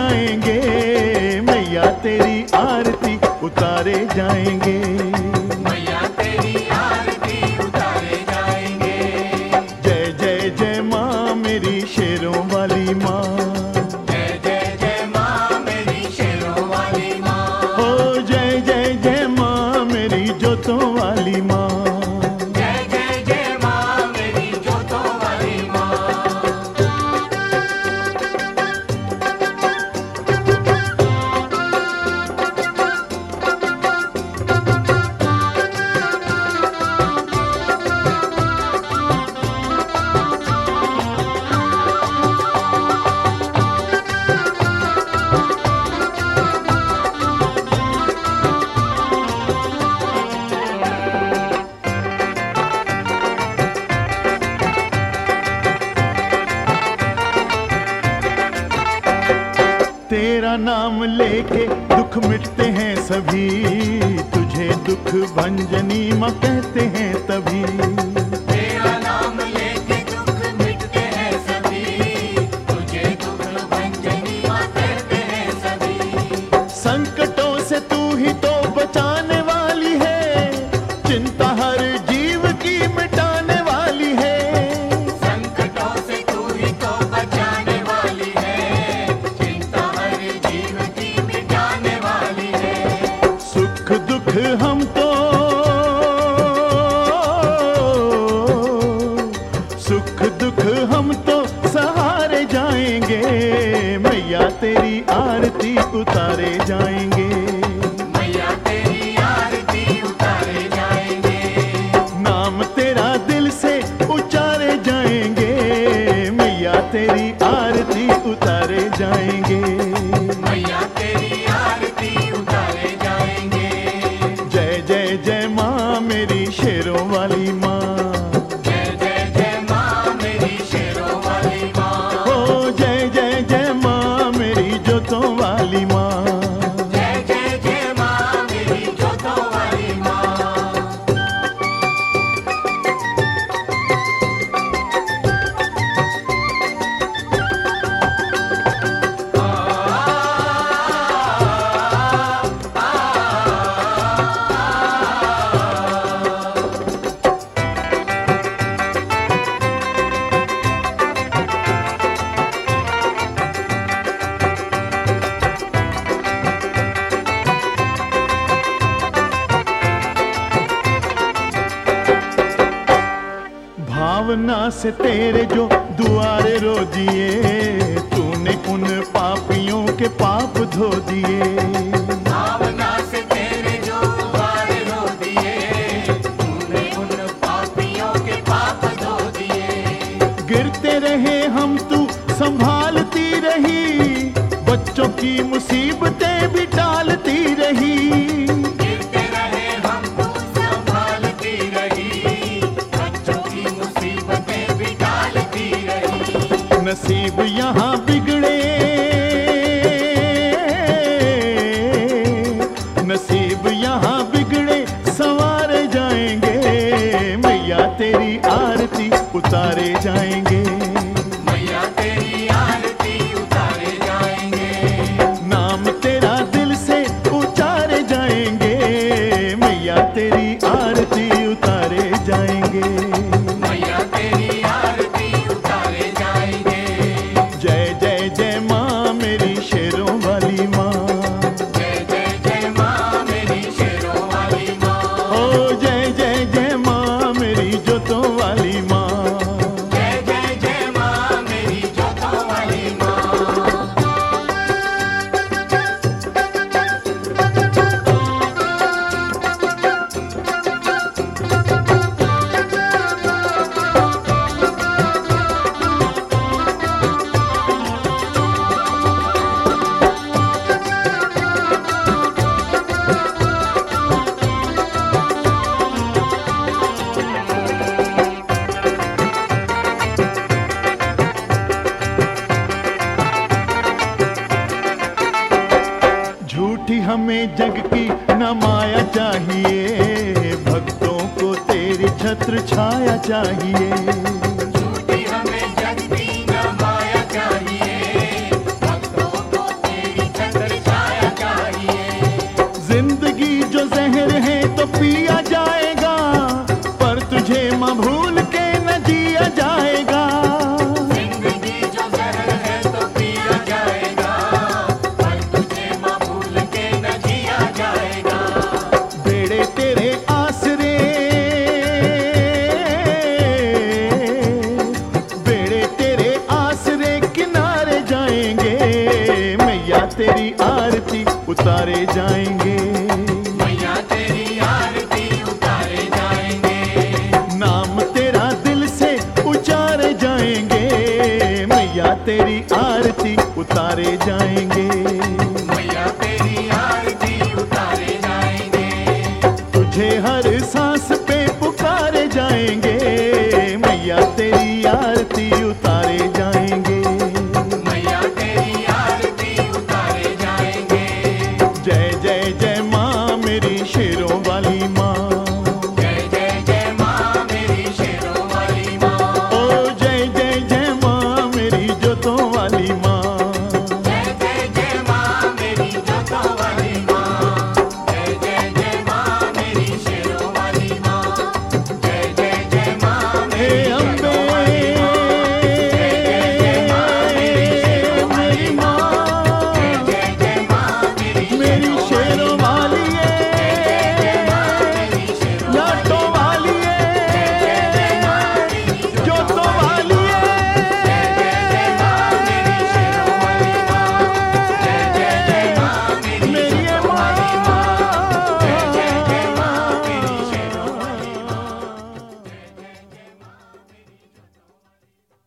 जाएंगे, मैया तेरी आरती उतारे जाएंगे। मैया तेरी आरती उतारे जाएंगे। जय जय जय माँ मेरी शेरों वाली माँ, जय जय जय माँ मेरी शेरों वाली माँ। हो जय जय जय माँ मेरी जोतों वाली माँ। जय जय जय माँ मेरी जोतों वाली माँ। तेरा नाम लेके दुख मिटते हैं सभी, तुझे दुख भंजनी माँ कहते हैं तभी। तेरा नाम लेके दुख मिटते हैं सभी, तुझे दुख भंजनी माँ कहते हैं सभी। संकटों से तू ही तो बचाने वाली है, चिंता हर जीव की मिटाने वाली है। संकटों से तू ही तो बचाने वाली है, चिंता हर जीव की मिटाने वाली है। सुख दुख हम तो सुख दुख हम तो सहारे जाएंगे, मैया तेरी आरती उतारे जाएंगे। मैया तेरी आरती उतारे जाएंगे। नाम तेरा दिल से उचारे जाएंगे, मैया तेरी आरती उतारे जाएंगे। मैया तेरी आरती उतारे जाएंगे। जय जय जय माँ मेरी शेरों वाली माँ, जय जय जय माँ मेरी शेरों वाली माँ। हो जय जय जय माँ मेरी जोतों वाली माँ। जय जय जय माँ मेरी जोतों वाली माँ। भावना से तेरे जो दुआरे रो दिए, तूने उन पापियों के पाप धो दिए। भावना से तेरे जो द्वारे रो दिए, तूने उन पापियों के पाप धो दिए। गिरते रहे हम तू संभालती रही, बच्चों की मुसीबतें भी टालती रही। गिरते रहे हम तू संभालती रही, बच्चों की मुसीबतें भी टालती रही। नसीब यहाँ बिगड़े, नसीब यहाँ बिगड़े संवारे जाएंगे, मैया तेरी आरती उतारे जाएंगे। मैया तेरी आरती उतारे जाएंगे। नाम तेरा दिल से उचारे जाएंगे, मैया तेरी आरती उतारे जाएंगे। मैया तेरी आरती उतारे जाएंगे। जय जय जय माँ मेरी शेरों वाली माँ, जय जय जय माँ मेरी शेरों वाली माँ। ओ जय जय जय माँ मेरी जोतों वाली माँ। जय जय जय माँ मेरी जोतों वाली माँ। झूठी हमें जग की न माया चाहिए, भक्तों को तेरी छत्र छाया चाहिए। झूठी हमें जग की न माया चाहिए, भक्तों को तेरी उतारे जाएंगे। मैया तेरी आरती उतारे जाएंगे। नाम तेरा दिल से उचारे जाएंगे। मैया तेरी आरती उतारे जाएंगे।